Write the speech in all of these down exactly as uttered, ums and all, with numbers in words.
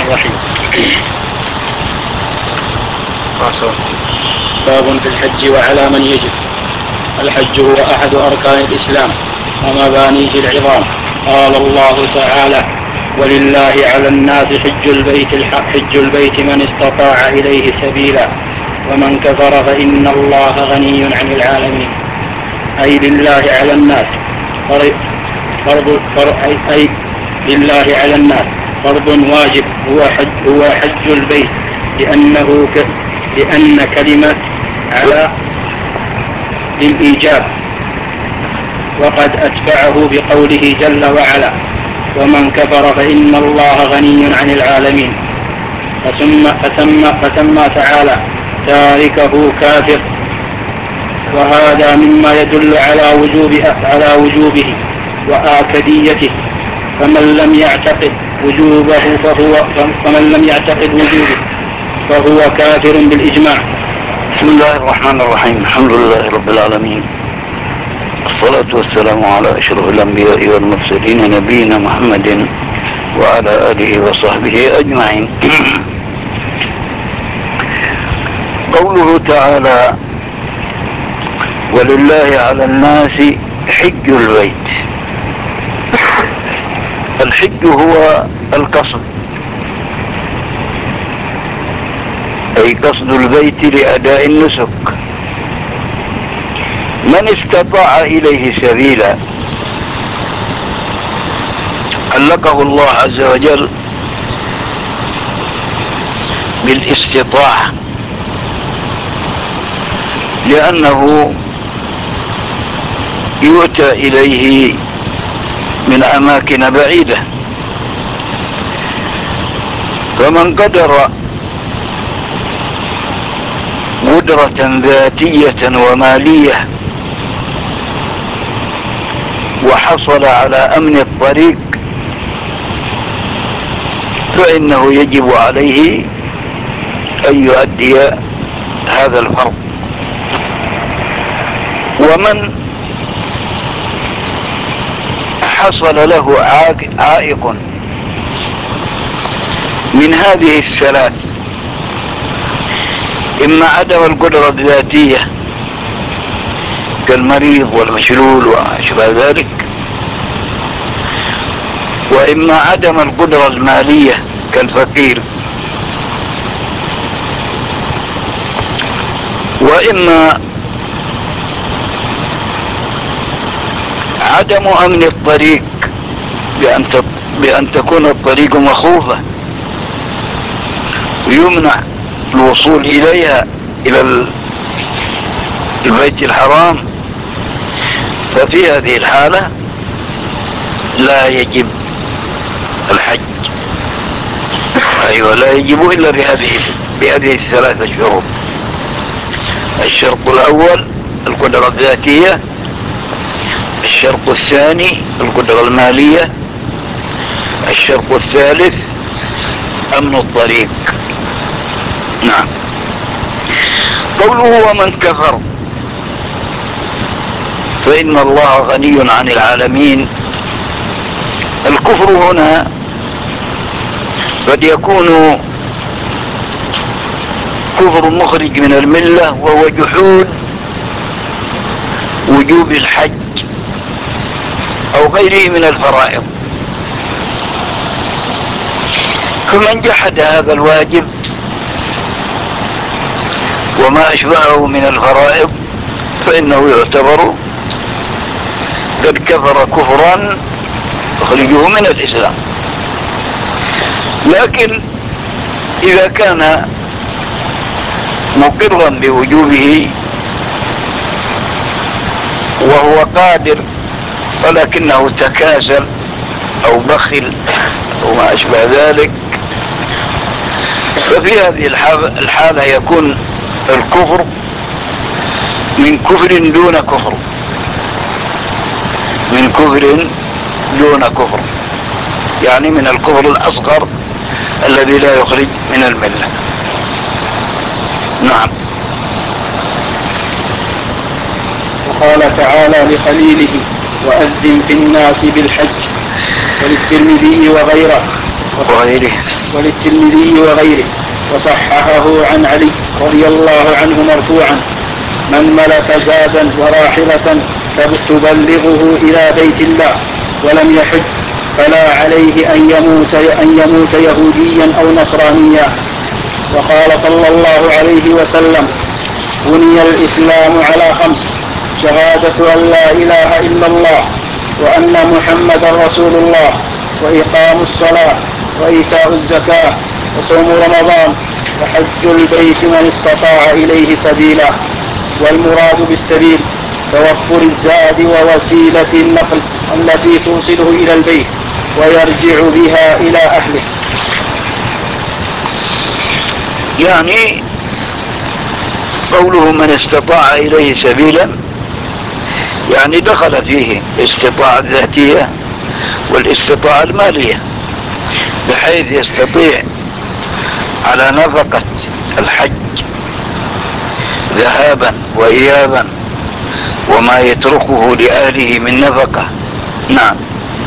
الرحيم. باب في الحج وعلى من يجب. الحج هو أحد أركان الإسلام ومبانيه العظام. قال الله تعالى: ولله على الناس حج البيت حج البيت من استطاع إليه سبيلا ومن كفر فإن الله غني عن العالمين. أي لله على الناس فرض أي, أي لله على الناس فرض واجب هو حج, هو حج البيت لأنه ك لأن كلمة على للإيجاب، وقد أتبعه بقوله جل وعلا: ومن كفر فإن الله غني عن العالمين. فسمى, فسمى, فسمى تعالى تاركه كافر، وهذا مما يدل على وجوب على وجوبه وآكديته. فمن لم يعتقد وجوبه فهو فمن لم يعتقد وجوبه فهو كافر بالإجماع. بسم الله الرحمن الرحيم. الحمد لله رب العالمين، الصلاة والسلام على أشرف الأنبياء والمرسلين نبينا محمد وعلى آله وصحبه أجمعين. قوله تعالى: ولله على الناس حج البيت. الحج هو القصد، أي قصد البيت لأداء النسك. من استطاع إليه سبيلا علقه الله عز وجل بالاستطاعة، لأنه يؤتى إليه من أماكن بعيدة. فمن قدر قدرة ذاتية ومالية وحصل على أمن الطريق فإنه يجب عليه أن يؤدي هذا الفرض. ومن حصل له عائق من هذه الثلاث: إما عدم القدرة الذاتية كالمريض والمشلول وما شابه ذلك، وإما عدم القدرة المالية كالفقير، وإما عدم أمن الطريق بأن, بأن تكون الطريق مخوفة ويمنع الوصول إليها إلى البيت الحرام. ففي هذه الحالة لا يجب الحج. أيوة، لا يجب إلا بهذه بهذه الثلاثة الشروط: الشرط الأول القدرة الذاتية، الشرط الثاني القدرة المالية، الشرط الثالث أمن الطريق. نعم. قوله ومن كفر فإن الله غني عن العالمين. الكفر هنا قد يكون كفر مخرج من الملة، وهو جحود وجوب الحج أو غيره من الفرائض. فمن جحد هذا الواجب وما أشبهه من الفرائض فإنه يعتبر قد كفر كفرا يخرجه من الإسلام. لكن إذا كان مقرا بوجوبه وهو قادر ولكنه تكاسل أو بخل أو ما أشبه ذلك، ففي هذه الحالة يكون الكفر من كفر دون كفر، من كفر دون كفر، يعني من الكفر الأصغر الذي لا يخرج من الملة. نعم. وقال تعالى لخليله: وأذن في الناس بالحج، وللترمذي وغيره: وغيره وللترمذي وغيره وصححه عن علي رضي الله عنه مرفوعا: من ملك زادا وراحلة تبلغه إلى بيت الله ولم يحج فلا عليه أن يموت, أن يموت يهوديا أو نصرانيا. وقال صلى الله عليه وسلم: بني الإسلام على خمس: شهادة أن لا إله إلا الله وأن محمدا رسول الله وإقام الصلاة وإيتاء الزكاة وصوم رمضان وحج البيت من استطاع إليه سبيلا. والمراد بالسبيل توفر الزاد ووسيلة النقل التي توصله إلى البيت ويرجع بها إلى أهله. يعني قوله من استطاع إليه سبيلا يعني دخل فيه استطاعة ذاتية والاستطاعة المالية، بحيث يستطيع على نفقة الحج ذهابا وإيابا وما يتركه لأهله من نفقة. نعم.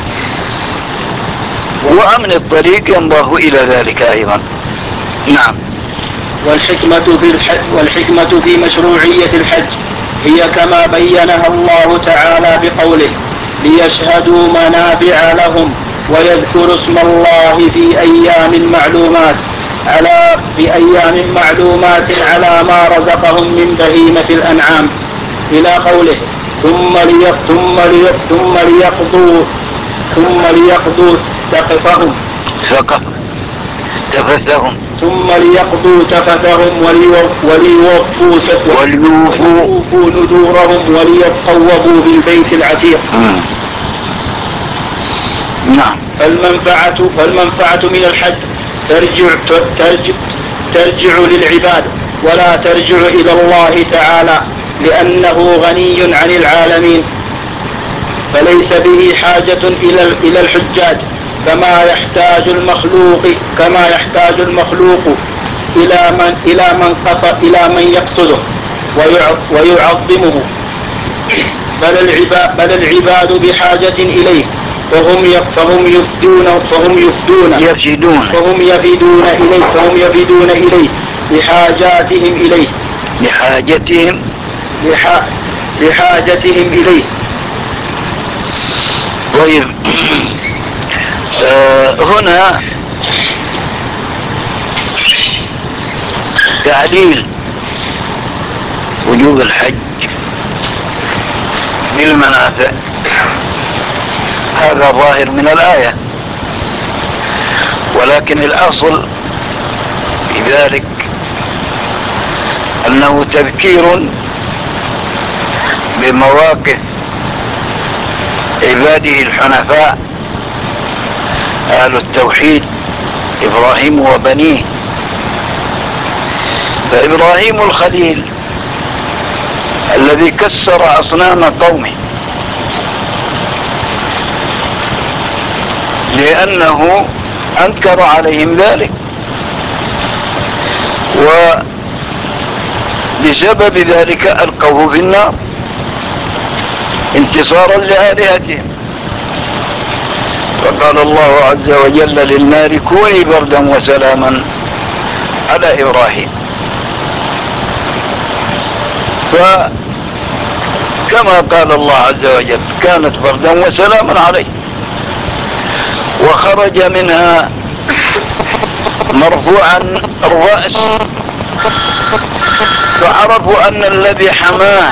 وأمن الطريق ينضاه إلى ذلك أيضا. نعم. والحكمة في الحج والحكمة في مشروعية الحج هي كما بينها الله تعالى بقوله: ليشهدوا منافع لهم ويذكروا اسم الله في أيام معلومات على في أيام معلومات على ما رزقهم من بهيمة الأنعام، إلى قوله: ثم لي ثم لي ثم ليقضوا ثم ليقضوا تقفهم تفثهم ثم ليقضوا تفثهم وليوفوا وليوفوا نذورهم وليطوفوا بالبيت العتيق. نعم. فالمنفعة فالمنفعة من الحج ترجع ترجع ترجع للعباد ولا ترجع إلى الله تعالى، لأنه غني عن العالمين، فليس به حاجة إلى إلى الحجاج كما يحتاج المخلوق كما يحتاج المخلوق إلى من إلى من قصد إلى من يقصده ويعظمه، بل العباد بل العباد بحاجة إليه، فهم فهم يفدون فهم يفدون يفدون فهم يفدون إليه فهم يفدون إليه لحاجاتهم إليه لحاجتهم لح... لحاجتهم إليه. طيب. آه هنا تعليل وجوب الحج بالمنافع، هذا ظاهر من الآية، ولكن الأصل في ذلك أنه تذكير بمواقف عباده الحنفاء أهل التوحيد إبراهيم وبنيه. فإبراهيم الخليل الذي كسر أصنام قومه لأنه أنكر عليهم ذلك، وبسبب ذلك ألقوه في النار انتصارا لآلهتهم. فقال الله عز وجل للنار: كوني بردا وسلاما على إبراهيم. فكما قال الله عز وجل كانت بردا وسلاما عليه، وخرج منها مرفوعا الرأس، فعرفوا أن الذي حماه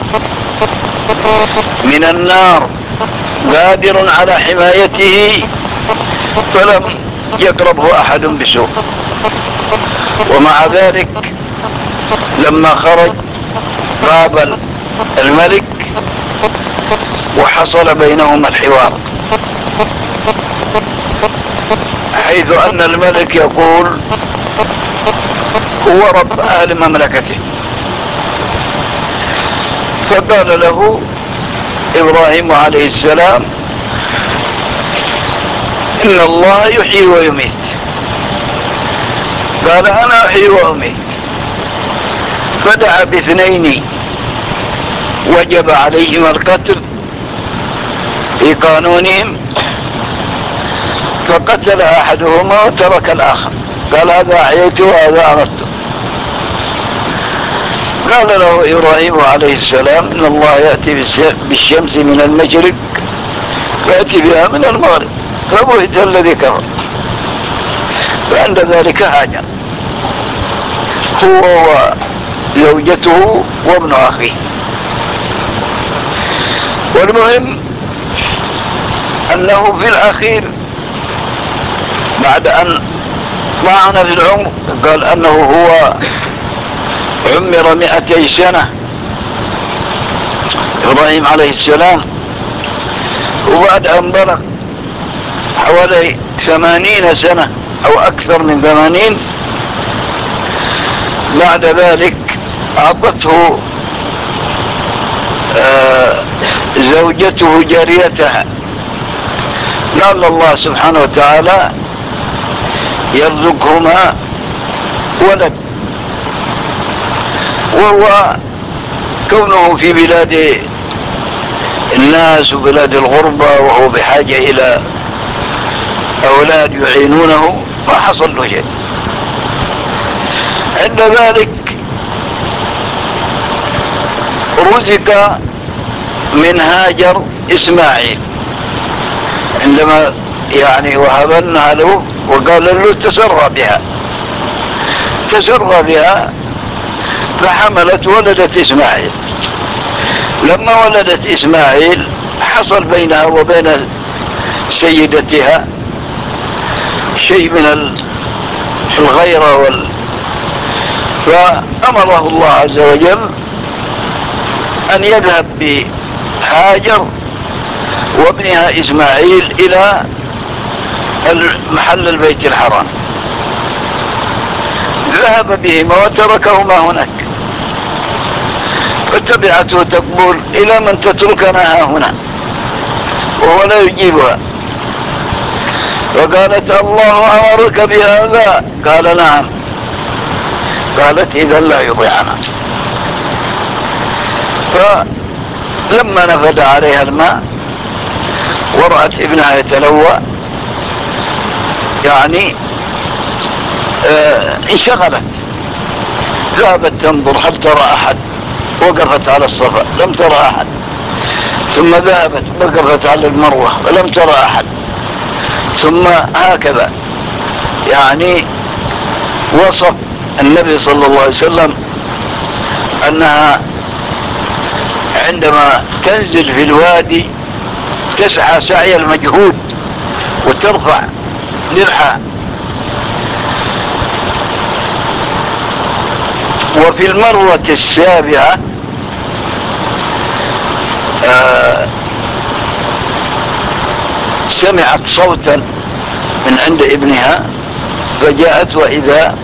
من النار قادر على حمايته، فلم يقربه أحد بسوء. ومع ذلك لما خرج قابل الملك وحصل بينهما الحوار، حيث أن الملك يقول هو رب أهل مملكته، فقال له إبراهيم عليه السلام: إن الله يحيي ويميت. قال: أنا أحيي وأميت. فدعا باثنين وجب عليهما القتل في قانونهم، فقتل أحدهما وترك الآخر، قال هذا أحييت وهذا أردت. قال له إبراهيم عليه السلام إن الله يأتي بالشمس من المشرق فيأتي بها من المغرب فبهت الذي كفر. فعند ذلك هاجر هو وزوجته وابن أخيه. والمهم أنه في الأخير بعد أن طعن في العمر قال أنه هو عمر مئتي سنة إبراهيم عليه السلام، وبعد أن بلغ حوالي ثمانين سنة أو أكثر من ثمانين بعد ذلك أعطته آه زوجته جاريتها. لعل الله سبحانه وتعالى يرزقهما ولد، وهو كونه في بلاد الناس وبلاد الغربة وهو بحاجة إلى أولاد يعينونه ما حصل له شيء. عند ذلك رزق من هاجر إسماعيل عندما يعني وهبنها له وقال له تسرى بها، تسرى بها فحملت ولدت إسماعيل. لما ولدت إسماعيل حصل بينها وبين سيدتها شيء من الغيرة وال... فأمره الله عز وجل أن يذهب بهاجر وابنها إسماعيل إلى محل البيت الحرام. ذهب بهما وتركهما هناك، فتبعته تقول إلى من تتركنا ها هنا، وهو لا يجيبها. فقالت الله أمرك بهذا؟ قال نعم. قالت إذا لا يضيعنا. فلما نفد عليها الماء ورأت ابنها يتلوى يعني آه انشغلت، ذهبت تنظر هل ترى أحد، وقفت على الصفا لم ترى أحد، ثم ذهبت وقفت على المروة ولم ترى أحد، ثم هكذا. يعني وصف النبي صلى الله عليه وسلم أنها عندما تنزل في الوادي تسعى سعي المجهود وترفع درعها. وفي المروة السابعة آه سمعت صوتا من عند ابنها فجاءت وإذا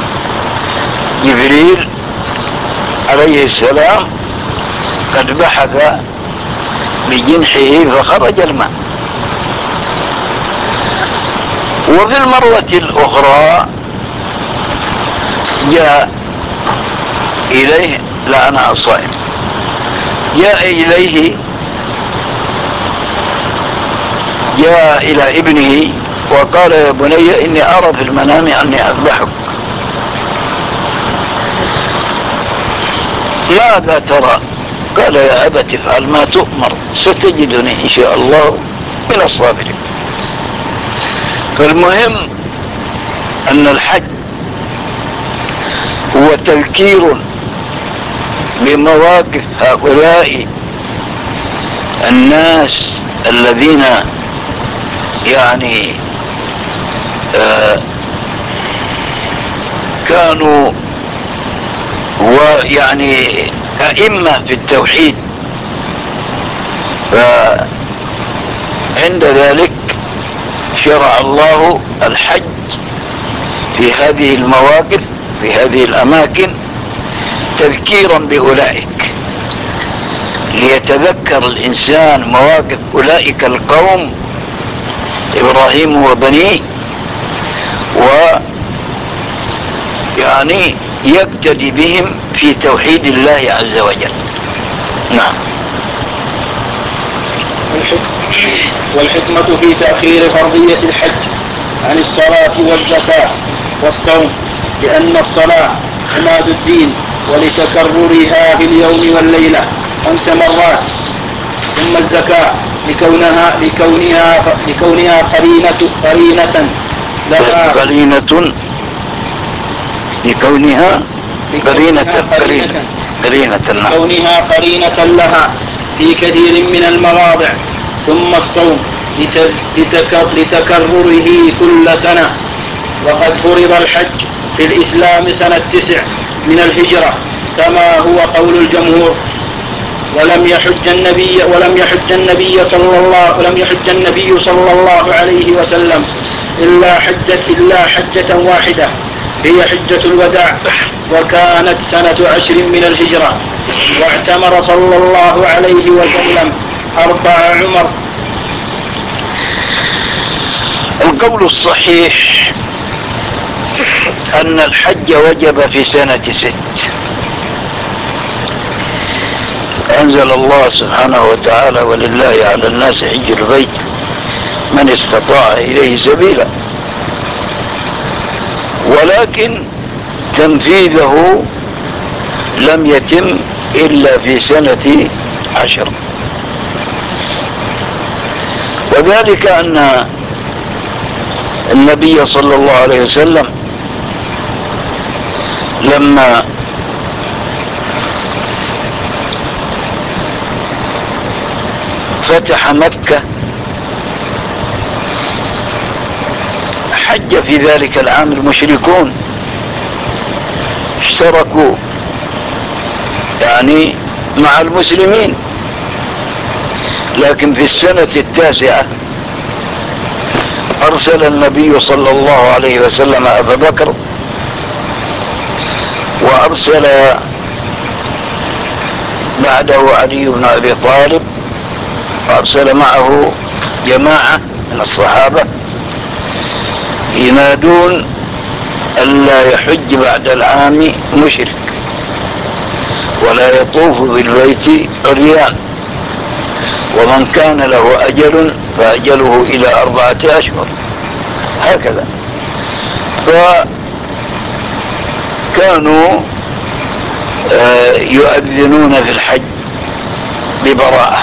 جبريل عليه السلام قد بحث بجنحه فخرج الماء. وفي المروة الأخرى جاء إليه، لا أنا صائم، جاء إليه جاء إلى ابنه وقال يا بني إني أرى في المنام أني أذبحك، ماذا ترى؟ قال يا أبت افعل ما تؤمر ستجدني إن شاء الله من الصابرين. فالمهم أن الحج هو تذكير بمواقف هؤلاء الناس الذين يعني آه كانوا ويعني أئمة في التوحيد. فعند ذلك شرع الله الحج في هذه المواقف في هذه الأماكن تذكيرا بأولئك، ليتذكر الإنسان مواقف أولئك القوم إبراهيم وبنيه، ويعني يقتدي بهم في توحيد الله عز وجل. نعم. والحكمة في تأخير فرضية الحج عن الصلاة والزكاة والصوم، لأن الصلاة عماد الدين ولتكررها في اليوم والليلة خمس مرات. ثم الزكاة لكونها لكونها لكونها قرينة قرينة لها قرينة لكونها قرينة قرينة قرينة لكونها قرينة لها في كثير من المواضع. ثم الصوم لتكرره كل سنة. وقد فرض الحج في الإسلام سنة تسع من الهجرة كما هو قول الجمهور. ولم يحج النبي ولم يحج النبي صلى الله ولم يحج النبي صلى الله عليه وسلم إلا حجة إلا حجة واحدة هي حجة الوداع، وكانت سنة عشر من الهجرة. واعتمر صلى الله عليه وسلم أربع عمر. القول الصحيح أن الحج وجب في سنة ست. أنزل الله سبحانه وتعالى: ولله على الناس حج البيت من استطاع إليه سبيلا. ولكن تنفيذه لم يتم إلا في سنة عشر، وذلك أن النبي صلى الله عليه وسلم لما فتح مكة حج في ذلك العام المشركون، اشتركوا يعني مع المسلمين. لكن في السنة التاسعة أرسل النبي صلى الله عليه وسلم أبا بكر، وأرسل بعده علي بن أبي طالب، وأرسل معه جماعة من الصحابة ينادون ألا يحج بعد العام مشرك ولا يطوف بالبيت عريان، ومن كان له أجل فأجله إلى أربعة أشهر، هكذا. فكانوا يؤذنون في الحج ببراءة.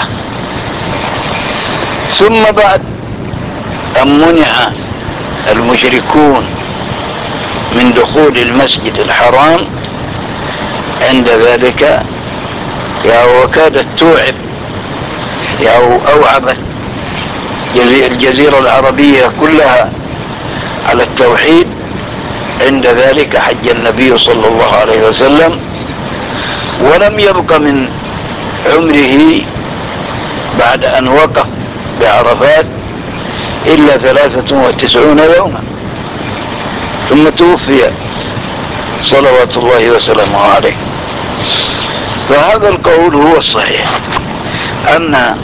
ثم بعد أن منع المشركون من دخول المسجد الحرام، عند ذلك وكادت توعب أو أوعبت الجزيرة العربية كلها على التوحيد. عند ذلك حج النبي صلى الله عليه وسلم، ولم يبق من عمره بعد أن وقف بعرفات إلا ثلاثة وتسعون يوما، ثم توفي صلوات الله وسلامه عليه. فهذا القول هو الصحيح، أن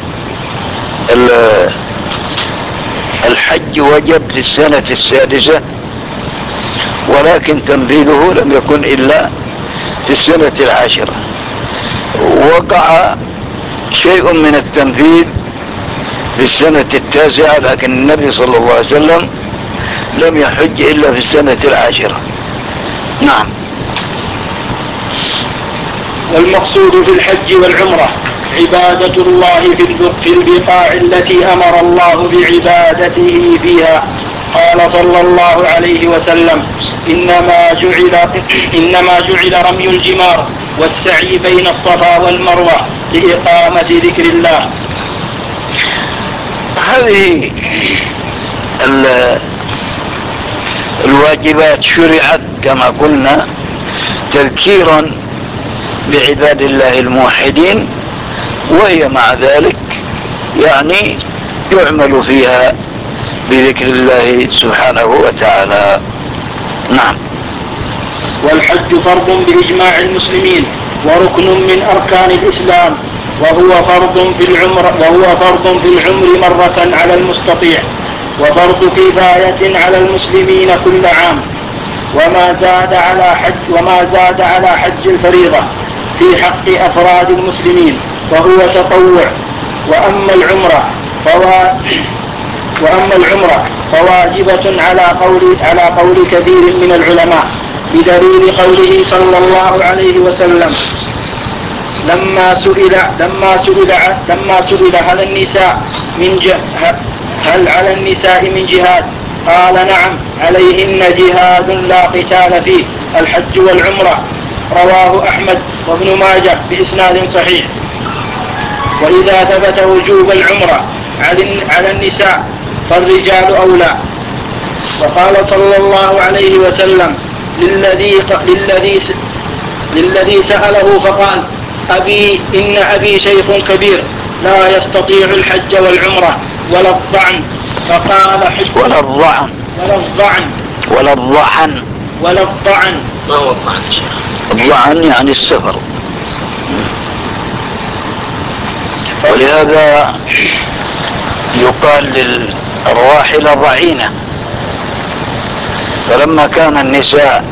الحج وجب في السنة السادسة، ولكن تنفيذه لم يكن إلا في السنة العاشرة. وقع شيء من التنفيذ في السنة التاسعة، لكن النبي صلى الله عليه وسلم لم يحج إلا في السنة العاشرة. نعم. والمقصود في الحج والعمرة عبادة الله في البقاع التي أمر الله بعبادته فيها. قال صلى الله عليه وسلم: إنما جعل, إنما جعل رمي الجمار والسعي بين الصفا والمروة لإقامة ذكر الله. هذه الواجبات شرعت كما قلنا تذكيرا بعباد الله الموحدين، وهي مع ذلك يعني يعمل فيها بذكر الله سبحانه وتعالى. نعم. والحج فرض بإجماع المسلمين وركن من أركان الإسلام، وهو فرض في العمر وهو فرض في العمر مرة على المستطيع، وفرض كفاية على المسلمين كل عام، وما زاد على حج وما زاد على حج الفريضة في حق أفراد المسلمين وهو تطوع. وأما العمرة فهو وأما العمرة فواجبة على قول, على قول كثير من العلماء، بدليل قوله صلى الله عليه وسلم لما سئل لما سئل لما سئل هل النساء من هل على النساء من جهاد؟ قال نعم، عليهن جهاد لا قتال فيه، الحج والعمرة. رواه أحمد وابن ماجه بإسناد صحيح. وإذا ثبت وجوب العمرة على النساء فالرجال أولى. وقال صلى الله عليه وسلم للذي, للذي, للذي سأله فقال أبي إن أبي شيخ كبير لا يستطيع الحج والعمرة ولا الضعن، فقال حج ولا الضعن ولا الضعن ولا الضعن ولا الضعن ما هو الضعن يا شيخ؟ الضعن يعني السفر. ولهذا يقال للراحلة ضعينة. فلما كان النساء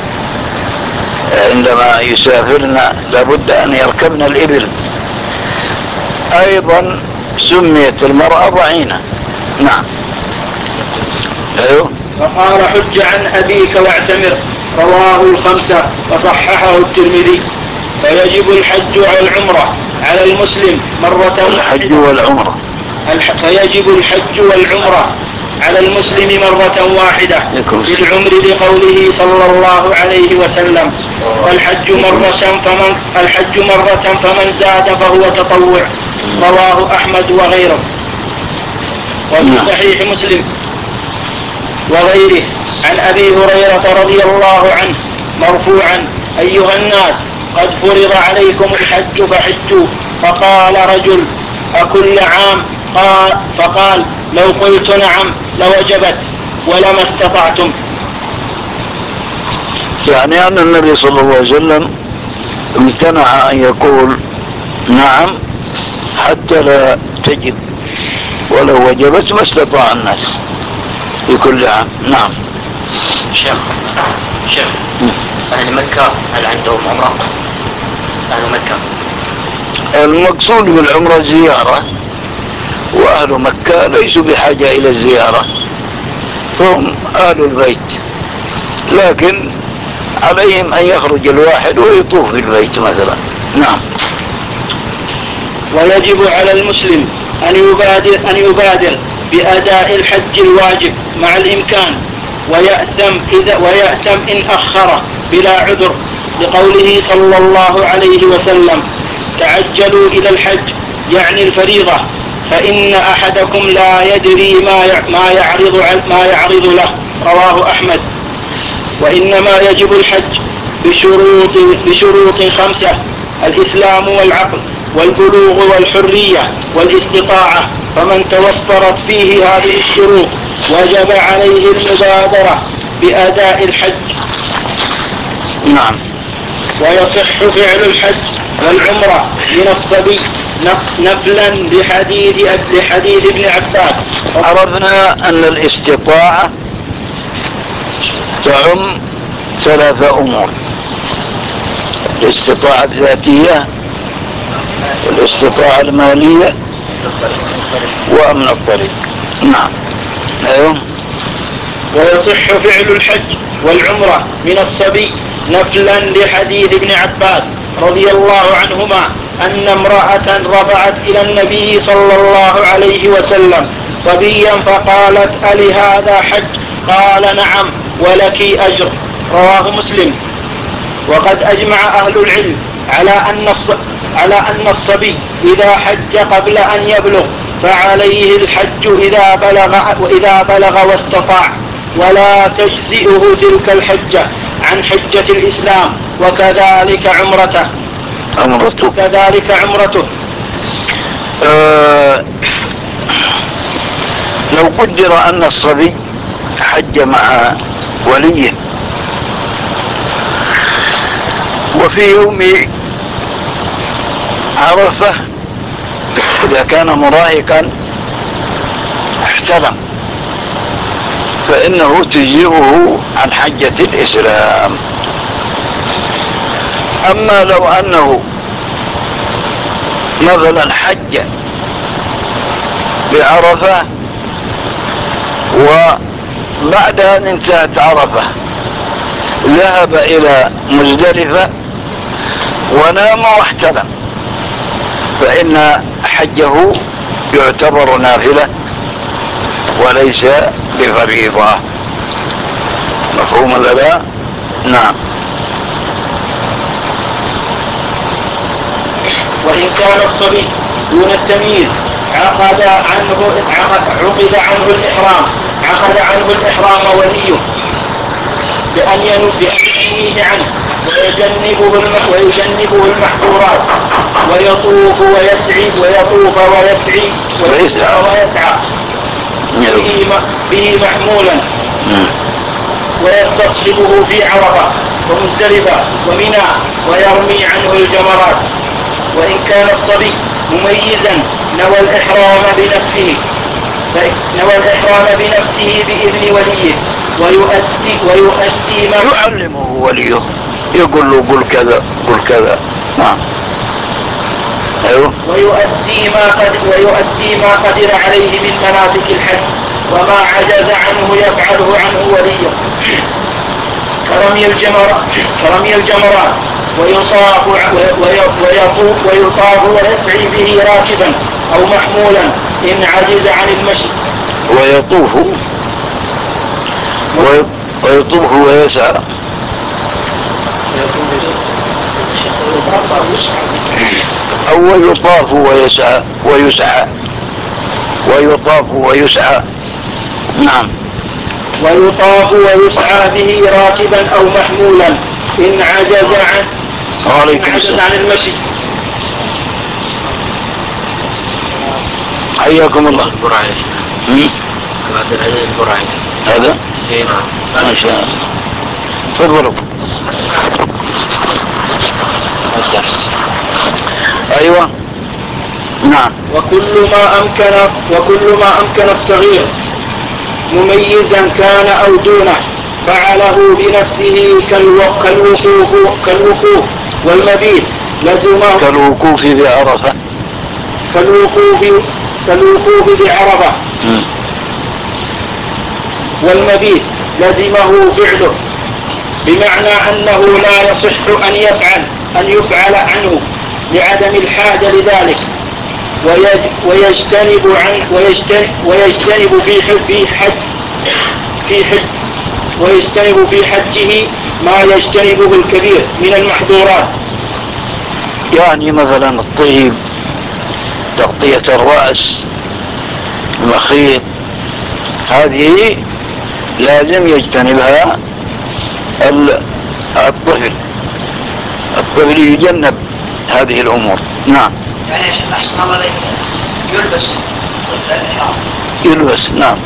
عندما يسافرن لابد أن يركبن الإبل، أيضا سميت المرأة ضعينة. نعم. أيوه. وقال حج عن أبيك واعتمر، رواه الخمسة وصححه الترمذي. فيجب الحج والعمرة على المسلم مرة الحج والعمرة فيجب الحج والعمرة على المسلم مرة واحدة بالعمر لقوله صلى الله عليه وسلم الحج مرة فمن, الحج مرة فمن زاد فهو تطوع. رواه أحمد وغيره. وفي صحيح مسلم وغيره عن أبي هريرة رضي الله عنه مرفوعا أيها الناس قد فرض عليكم الحج فحجوا. فقال رجل أكل عام؟ قال فقال لو قلت نعم لوجبت ولما استطعتم. يعني أن النبي صلى الله عليه وسلم امتنع أن يقول نعم حتى لا تجب، ولو وجبت ما استطاع الناس في كل عام. نعم. شيخ شيخ أهل مكة هل عندهم عمرة؟ أهل مكة المقصود بالعمرة زيارة، وأهل مكة ليسوا بحاجة إلى الزيارة، هم أهل البيت، لكن عليهم أن يخرج الواحد ويطوف بالبيت مثلا. نعم. ويجب على المسلم أن يبادر, أن يبادر بأداء الحج الواجب مع الإمكان، ويأثم, إذا ويأثم إن أخره بلا عذر، لقوله صلى الله عليه وسلم تعجلوا إلى الحج يعني الفريضة، فإن أحدكم لا يدري ما يعرض, ما يعرض له. رواه أحمد. وإنما يجب الحج بشروط, بشروط خمسة: الإسلام والعقل والبلوغ والحرية والاستطاعة، فمن توفرت فيه هذه الشروط وجب عليه المبادرة بأداء الحج. نعم. ويصح فعل الحج والعمرة من الصبي نقلا لحديث, لحديث ابن عباس. عرفنا أن الاستطاعة تعم ثلاثة أمور: الاستطاعة الذاتية والاستطاعة المالية وأمن الطريق. نعم. أيوه. ويصح فعل الحج والعمرة من الصبي نفلا لحديث ابن عباس رضي الله عنهما أن امرأة رفعت إلى النبي صلى الله عليه وسلم صبيا فقالت ألي هذا حج؟ قال نعم ولك أجر. رواه مسلم. وقد أجمع أهل العلم على أن على أن الصبي إذا حج قبل أن يبلغ فعليه الحج إذا بلغ, وإذا بلغ واستطاع، ولا تجزئه تلك الحجة عن حجة الإسلام، وكذلك عمرته عمرته وكذلك عمرته. أه لو قدر أن الصبي حج مع وليه وفي يوم عرفة إذا كان مراهقا احتلم فإنه تجزئه عن حجة الإسلام. أما لو أنه مثلا حج بعرفة وبعد أن انتهت عرفة ذهب إلى مزدلفة ونام واحتلم، فإن حجه يعتبر نافلة وليس بفريضة. مفهوم ولا لا؟ نعم. وإن كان الصبي دون التمييز عقد عنه عقد عنه الإحرام عقد عنه الإحرام وليه بأن ينويه عنه ويجنبه ويجنبه المحظورات ويطوف ويسعي ويطوف ويسعي ويسعى ويسعى به محمولا ويستصحبه في عرفة ومزدلفة ومنى ويرمي عنه الجمرات. وإن كان الصبي مميزا نوى الإحرام بنفسه نوى الإحرام بنفسه بإذن وليه ويؤدي ويؤدي ما يعلمه وليه، يقول له قل كذا قل كذا. نعم. أيوه. ويؤدي ما قد ويؤدي ما قدر عليه من مناسك الحج، وما عجز عنه يفعله عنه وليه كرمي الجمرات كرمي الجمرات ويطاف ويطوف ويطاف ويسعي به راكبا أو محمولا إن عجز عن المشي. ويطوف ويطوف ويسعى أو يطاف ويسعى ويسعى ويطاف ويسعى. نعم. ويطاف ويسعى به راكبا أو محمولا إن عجز عن إن عجز عن المشي. حياكم الله. البرعي عبد العزيز البرعي هذا اي نعم ما شاء الله. تفضلوا. ايوه. نعم. وكل ما امكن وكل ما امكن الصغير مميزا كان او دونه فعله بنفسه كالوقوف كالوقوف والمبيت لزمه كالوقوف بعرفة كالوقوف كالوقوف بعرفة والمبيت لزمه فعله، بمعنى أنه لا يصح أن يفعل أن يفعل عنه لعدم الحاجة لذلك، ويجتنب عن ويجتنب, ويجتنب في حج في حج في حج ويجتنب في حجه ما يجتنبه الكبير من المحظورات. يعني مثلا الطيب، تغطية الرأس، المخيط، هذه لازم يجتنبها الطفل الطفل يجنب هذه الأمور. نعم. يعني أحسن الله عليك يلبس الإحرام يلبس. نعم.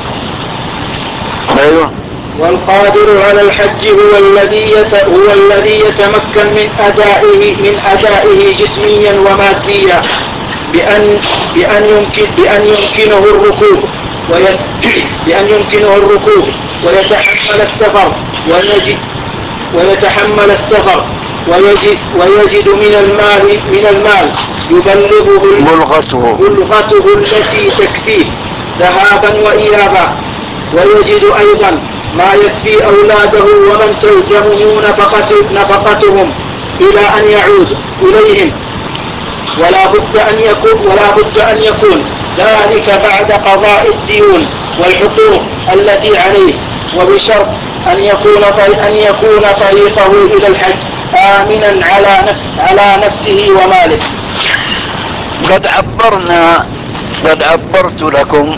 أيوه. والقادر على الحج هو الذي هو الذي يتمكن من أدائه من أدائه جسميا وماديا بأن بأن يمكن بأن يمكنه الركوب بأن يمكنه الركوب ويتحمل السفر ويجد ويتحمل السفر ويجد ويجد من المال من المال يبلغه بلغته بلغته التي تكفيه ذهابا وإيابا، ويجد أيضا ما يكفي أولاده ومن تلزمه نفقتهم إلى أن يعود إليهم، ولا بد أن يكون ولا بد أن يكون ذلك بعد قضاء الديون والحقوق التي عليه، وبشرط أن يكون أن يكون طريقه إلى الحج آمنا على نفس على نفسه وماله. قد عبرنا قد عبرت لكم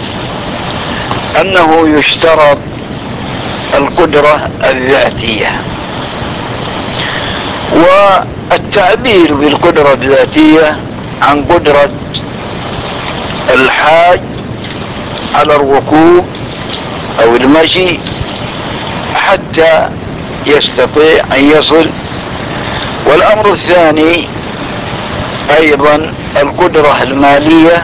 أنه يشترط القدرة الذاتية، والتعبير بالقدرة الذاتية عن قدرة الحاج على الركوب أو المشي حتى يستطيع أن يصل. والأمر الثاني أيضا القدرة المالية،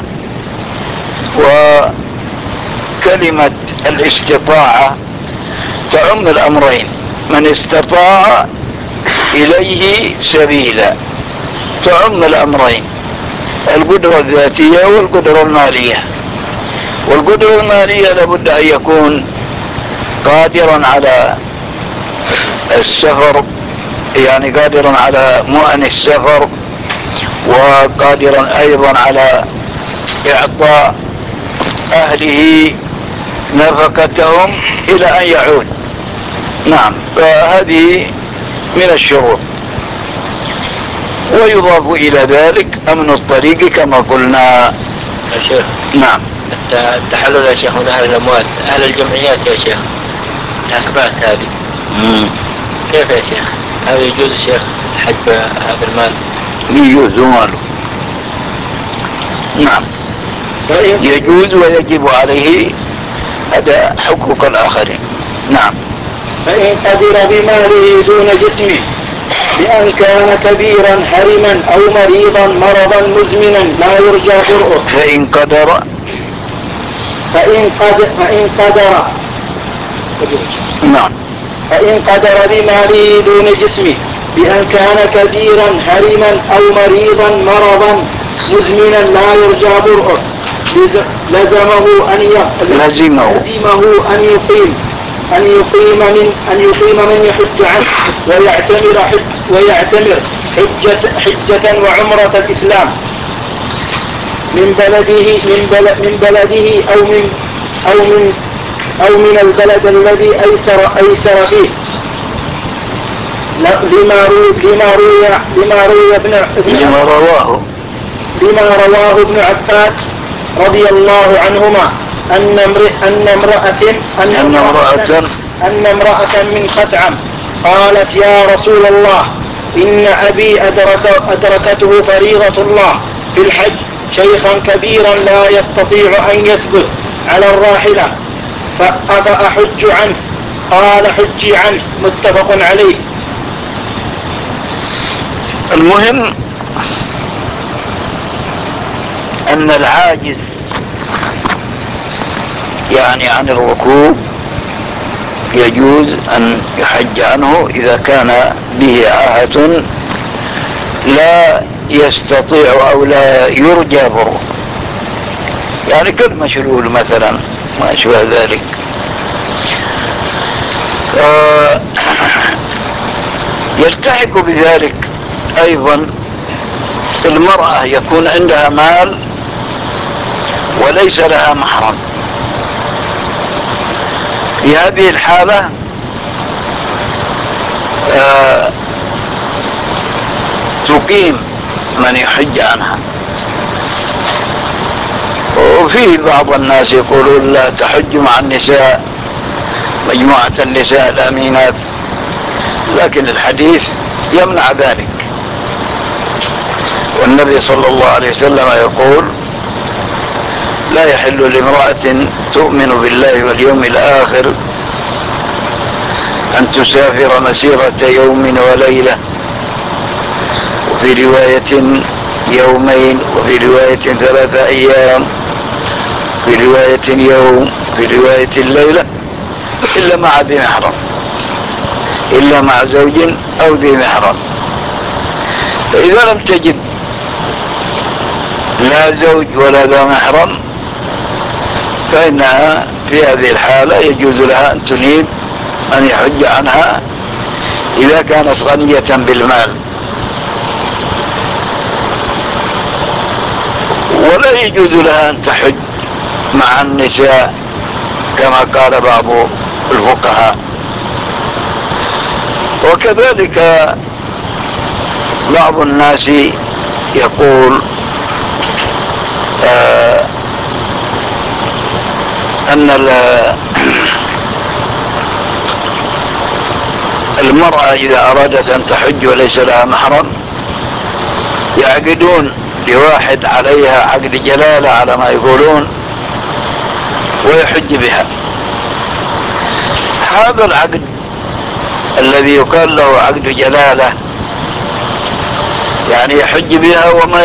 وكلمة الاستطاعة تعم الأمرين، من استطاع إليه سبيلا، تعم الأمرين، القدرة الذاتية والقدرة المالية. والقدرة المالية لابد أن يكون قادرا على السفر، يعني قادرا على مؤن السفر، وقادرا أيضا على إعطاء أهله نفقتهم إلى أن يعود. نعم، فهذه من الشروط. ويضاف إلى ذلك أمن الطريق كما قلنا يا شيخ. نعم. التحلل يا شيخ من أهل الأموال، أهل الجمعيات يا شيخ، الأكبات هذه مم. كيف يا شيخ؟ هذا يجوز يا شيخ حج هذا المال؟ يجوز ماله. نعم، يجوز ويجب عليه هذا حقوق الآخرين. نعم. فإن قدر بماله دون جسمه بأن كان كبيرا هرما أو مريضا مرضا مزمنا لا يرجى برؤه. فإن قدر فإن قدر فإن قدر نعم. فإن قدر بماله دون جسمه بأن كان كبيرا هرما أو مريضا مرضا مزمنا لا يرجى برؤه لزمه أن لزمه لزمه أن يقيم أن يقيم من أن يقيم من يحج عنه ويعتمر حج ويعتمر حجة حجة وعمرة الإسلام من بلده من بلد من بلده أو من أو من أو من البلد الذي أيسر أيسر فيه لما روي لما روي لما روي ابن لما رواه لما رواه ابن عباس رضي الله عنهما أن امرأة أن امرأة أن امرأة أن امرأة من خثعم قالت يا رسول الله إن أبي أدرك أدركته فريضة الله في الحج شيخا كبيرا لا يستطيع أن يثبت على الراحلة فأحج عنه؟ قال حجي عنه، متفق عليه. المهم أن العاجز يعني عن الركوب يجوز أن يحج عنه إذا كان به عاهة لا يستطيع أو لا يرجى بره، يعني كالمشلول مثلا ما أشبه ذلك. آه يلتحق بذلك أيضا المرأة يكون عندها مال وليس لها محرم. في هذه الحالة آه تقيم من يحج عنها. وفيه بعض الناس يقولون لا تحج مع النساء مجموعة النساء الأمينات، لكن الحديث يمنع ذلك. والنبي صلى الله عليه وسلم يقول لا يحل لامرأة تؤمن بالله واليوم الآخر أن تسافر مسيرة يوم وليلة، وفي رواية يومين، وفي رواية ثلاثة أيام، في رواية يوم، في رواية الليلة، إلا مع ذي محرم، إلا مع زوج أو ذي محرم. فإذا لم تجد لا زوج ولا ذا محرم فإنها في هذه الحالة يجوز لها أن تنيب أن يحج عنها إذا كانت غنية بالمال. ولا يجوز لها أن تحج مع النساء كما قال بعض الفقهاء. وكذلك بعض الناس يقول آه أن المرأة إذا أرادت أن تحج وليس لها محرم يعقدون لواحد عليها عقد جلالة على ما يقولون ويحج بها. هذا العقد الذي يقال له عقد جلالة يعني يحج بها وما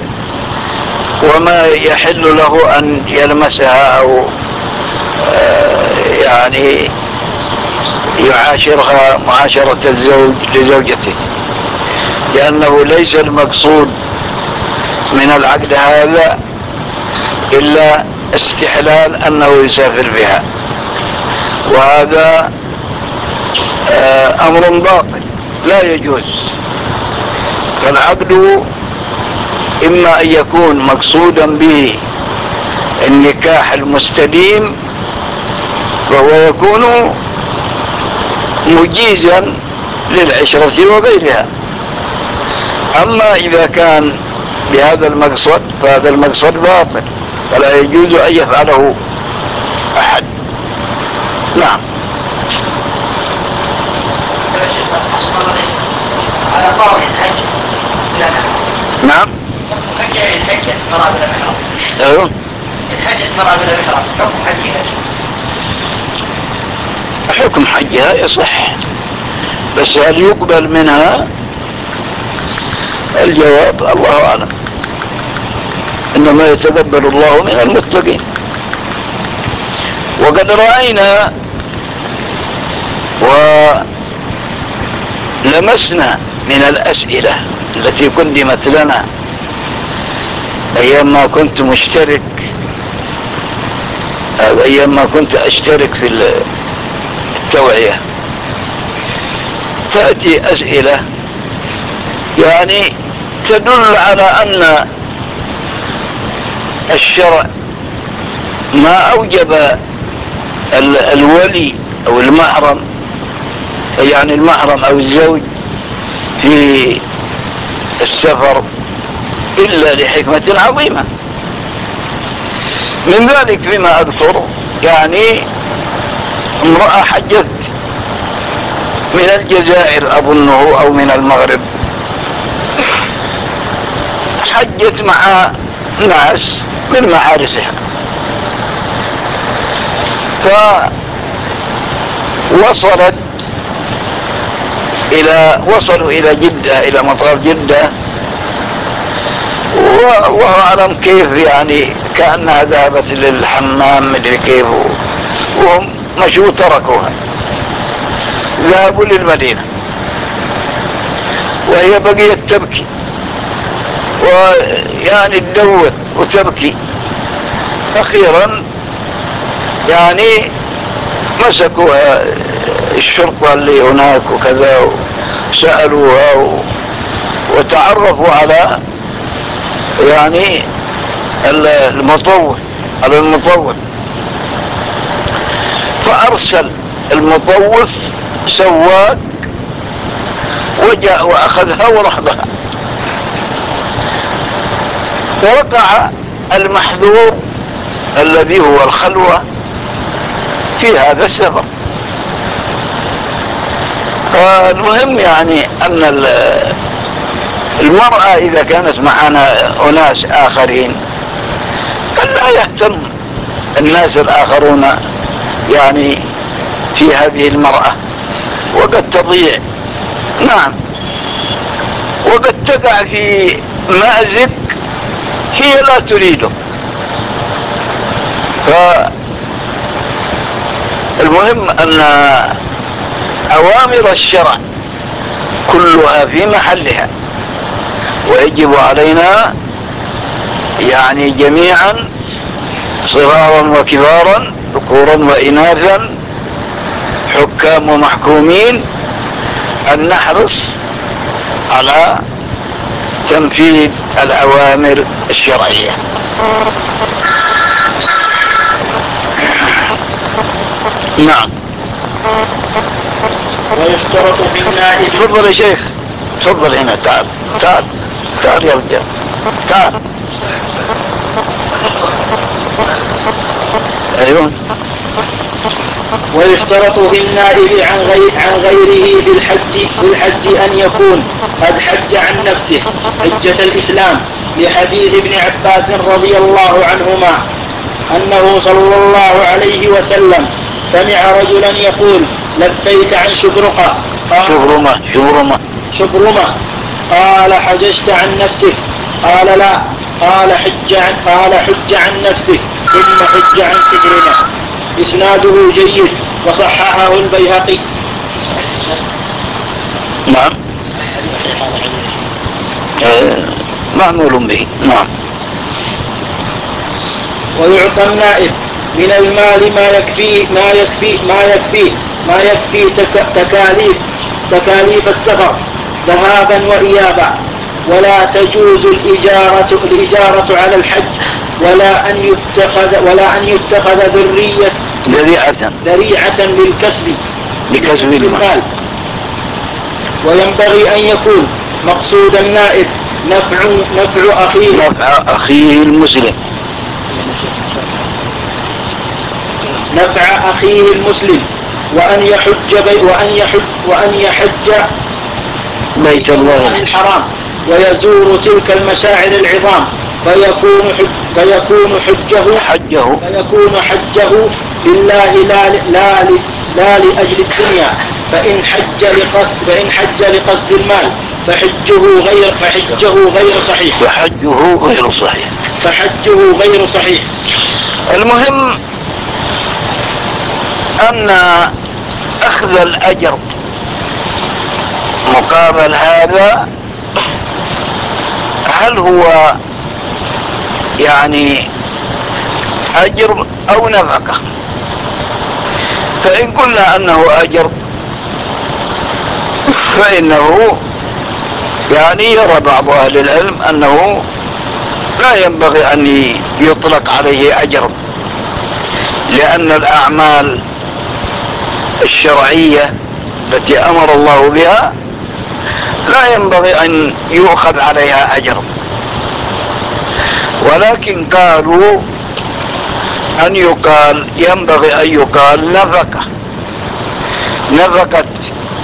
وما يحل له أن يلمسها أو يعني يعاشرها معاشرة الزوج لزوجته، لأنه ليس المقصود من العقد هذا إلا استحلال أنه يسافر بها، وهذا أمر باطل لا يجوز. فالعقد إما أن يكون مقصودا به النكاح المستديم فهو يكون مجيزا للعشرة وغيرها. أما إذا كان بهذا المقصد فهذا المقصد باطل فلا يجوز أن يفعله أحد. نعم. على قول الحج بلا محرم. نعم. حج الحج المرأة بلا محرم. ايوه. الحج المرأة بلا محرم حكم حجها. حكم حجها يصح، بس هل يقبل منها؟ الجواب الله أعلم، إنما يتقبل الله من المتقين. وقد رأينا ولمسنا من الأسئلة التي قدمت لنا أيام ما كنت مشترك أيام ما كنت أشترك في التوعية، تأتي أسئلة يعني تدل على أن الشرع ما أوجب الولي أو المحرم، يعني المحرم أو الزوج في السفر إلا لحكمة عظيمة. من ذلك فيما أذكر يعني امرأة حجت من الجزائر أظنه أو من المغرب، حجت مع ناس من معارفها، فوصلت إلى وصلوا إلى جدة، إلى مطار جدة، والله أعلم كيف يعني كأنها ذهبت للحمام مدري كيف، وهم مشوا تركوها ذهبوا للمدينة وهي بقيت تبكي ويعني تدور وتبكي. أخيرا يعني مسكوها الشرطة اللي هناك وكذا وسألوها وتعرفوا على يعني المطوف على المطوف، فأرسل المطوف سواق وجاء وأخذها ورهبها، ووقع المحذور الذي هو الخلوة في هذا السفر. فالمهم يعني أن المرأة إذا كانت معنا أناس آخرين قد لا يهتم الناس الآخرون يعني في هذه المرأة، وقد تضيع. نعم. وقد تقع في مأزق هي لا تريده. فالمهم أن أوامر الشرع كلها في محلها، ويجب علينا يعني جميعا صغارا وكبارا ذكورا وإناثا حكام ومحكومين أن نحرص على تنفيذ الأوامر الشرعية. نعم. ويشترط في النائب. تفضل يا شيخ، تفضل هنا، تعال تعال تعال يا رجال تعال. ايوه. ويشترط في النائب عن, غير عن غيره في الحج, في الحج أن يكون قد حج عن نفسه حجة الإسلام، لحديث ابن عباس رضي الله عنهما أنه صلى الله عليه وسلم سمع رجلا يقول لبيك عن شبرقة شبرمة شبرمة شبرمة قال حججت عن نفسك؟ قال لا. قال حج عن, قال حج عن نفسك ثم حج عن شبرمة. إسناده جيد وصححه البيهقي. نعم. آه معمول به. نعم. ويعطى النائب من المال ما يكفي ما يكفي ما يكفي ما يكفي تك تكاليف تكاليف السفر ذهابا وإيابا. ولا تجوز الإجارة الإجارة على الحج ولا أن يتخذ ولا أن يتخذ ذرية ذريعة ذريعة للكسب لكسب المال. وينبغي أن يكون مقصود النائب نفع نفع أخيه نفع أخيه المسلم نفع أخيه المسلم وأن يحج بي وأن يحج وأن يحج بيت الله الحرام ويزور تلك المشاعر العظام فيكون حج فيكون حجه حجه فيكون حجه لله لا لا لا لأجل الدنيا. فإن حج لقصد فإن حج لقصد المال فحجه غير فحجه غير صحيح فحجه غير صحيح فحجه غير صحيح. المهم أن أخذ الأجر مقابل هذا هل هو يعني أجر أو نفقة؟ فإن قلنا أنه أجر فإنه يعني يرى بعض أهل العلم أنه لا ينبغي أن يطلق عليه أجر، لأن الأعمال الشرعية التي أمر الله بها لا ينبغي أن يؤخذ عليها أجر، ولكن قالوا أن يقال ينبغي أن يقال نفقة نفقة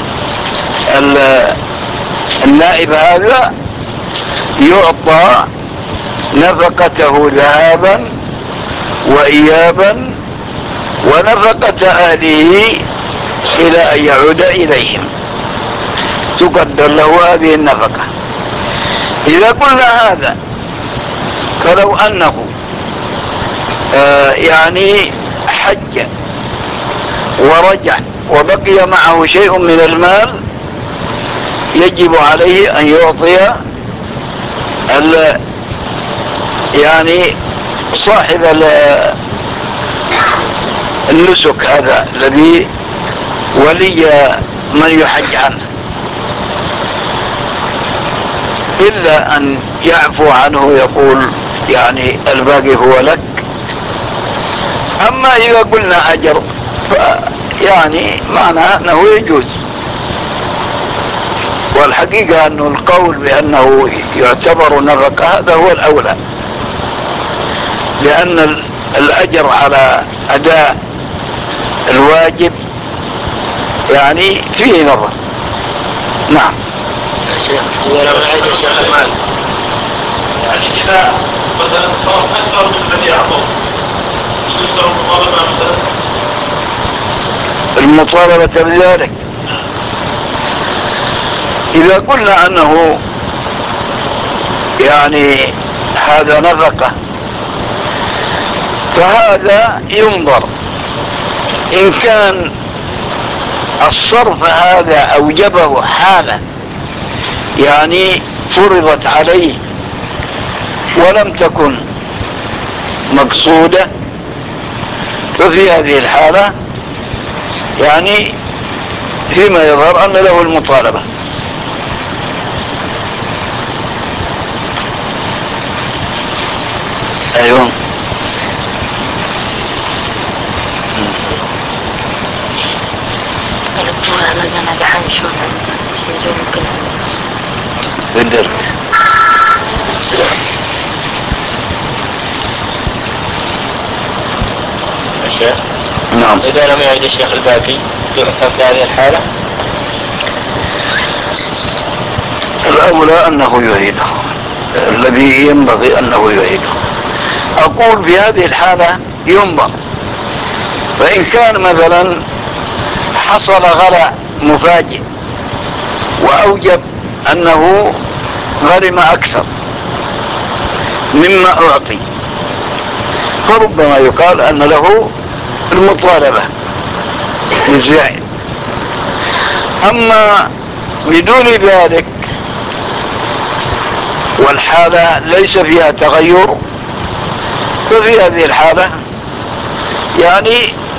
النائب هذا يعطى نفقته ذهابا وإيابا ونفقة أهله إلى أن يعود إليهم تقدر له هذه النفقة. إذا قلنا هذا فلو أنه آه يعني حج ورجع وبقي معه شيء من المال يجب عليه أن يعطي يعني صاحب النسك هذا الذي ولي من يحج عنه، إلا أن يعفو عنه يقول يعني الباقي هو لك. أما إذا قلنا أجر يعني معنى أنه يجوز، والحقيقة أنه القول بأنه يعتبر نفقة هذا هو الأولى، لأن الأجر على أداء الواجب يعني فيه نظر. نعم. إذا لم يعد الشيخ المال يعني إذا مثلا صار أكثر من الذي أعطوه يجوز له المطالبة مثلا المطالبة بذلك. إذا قلنا أنه يعني هذا نفقة فهذا ينظر إن كان الصرف هذا أوجبه حالا يعني فرضت عليه ولم تكن مقصودة، ففي هذه الحالة يعني فيما يظهر أن له المطالبة. أيوه. أنا دحين شو بالدرس الشيخ. نعم. إذا لم يعد الشيخ الباقي يعتبر في هذه الحالة الأولى أنه يعيده، الذي ينبغي أنه يعيده. أقول في هذه الحالة ينظر، فإن كان مثلا حصل غلاء مفاجئ وأوجب أنه غرم أكثر مما أعطي فربما يقال أن له المطالبة بالزائد. أما بدون ذلك والحالة ليس فيها تغير ففي هذه الحالة يعني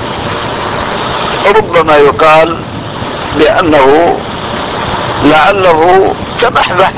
ربما يقال بأنه لعله تبحبح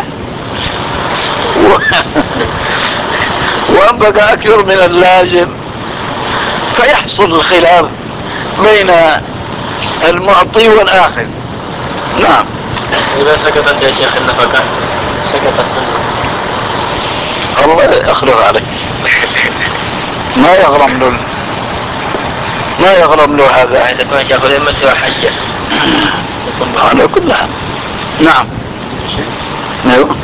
وأنبقى أكثر من اللازم، فيحصل الخلاف بين المعطي والآخذ. نعم. إذا سكتت يا شيخ النفقة سكتت منه الله يخلق عليك. ما يغرم له ما يغرم له هذا. يعني تكون شيخ الأمة وحجة على كل حال. نعم. ايوه.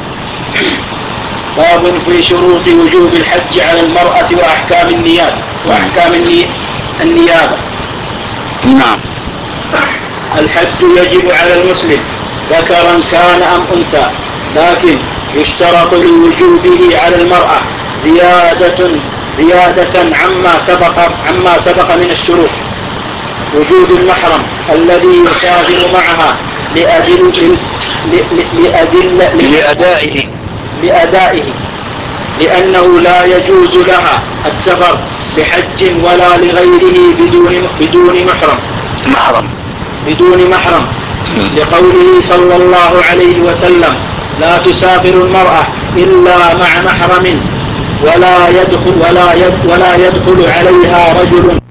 باب في شروط وجوب الحج على المرأة وأحكام النيابة وأحكام النيابة. نعم. الحج يجب على المسلم ذكرا كان أم أنثى، لكن يشترط لوجوبه على المرأة زيادة زيادة عما سبق عما سبق من الشروط: وجود المحرم الذي يسافر معها لأدل لأدل لأدائه لأدائه لأنه لا يجوز لها السفر بحج ولا لغيره بدون بدون محرم محرم بدون محرم لقوله صلى الله عليه وسلم: لا تسافر المرأة إلا مع محرم ولا يدخل ولا يدخل, ولا يدخل عليها رجل